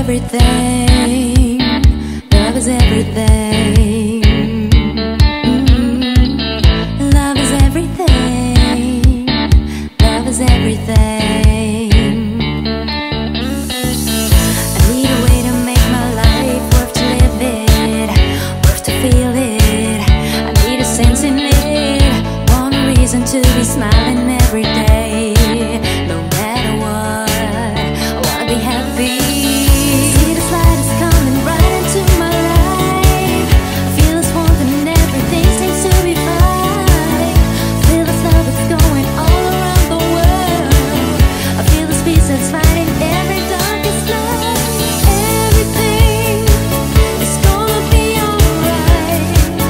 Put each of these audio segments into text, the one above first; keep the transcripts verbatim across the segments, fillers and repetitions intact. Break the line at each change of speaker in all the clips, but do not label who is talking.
everything. Love is everything. Mm-hmm. Love is everything. Love is everything. I need a way to make my life worth to live it, worth to feel it. I need a sense in it, want a reason to be smiling every day. No matter what, I wanna be happy. See this light is coming right into my life. I feel this warmth and everything seems to be fine. I feel this love that's going all around the world. I feel this peace that's fighting every darkest night. Everything is gonna be alright.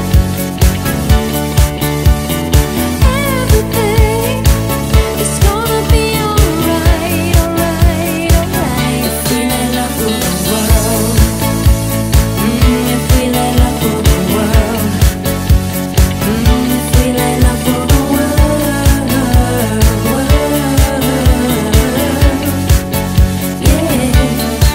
Everything is gonna be alright, alright, alright. If we let love rule the world, mm, if we let love rule the world, mm, if we let love rule the world, world, yeah.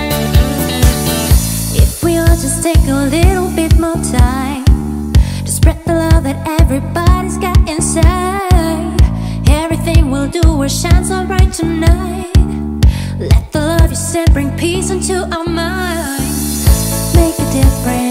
If we all just take a little bit more time to spread the love that everybody's got inside, everything we'll do will shine so bright tonight. Let the love you send bring peace into our minds. Make a difference.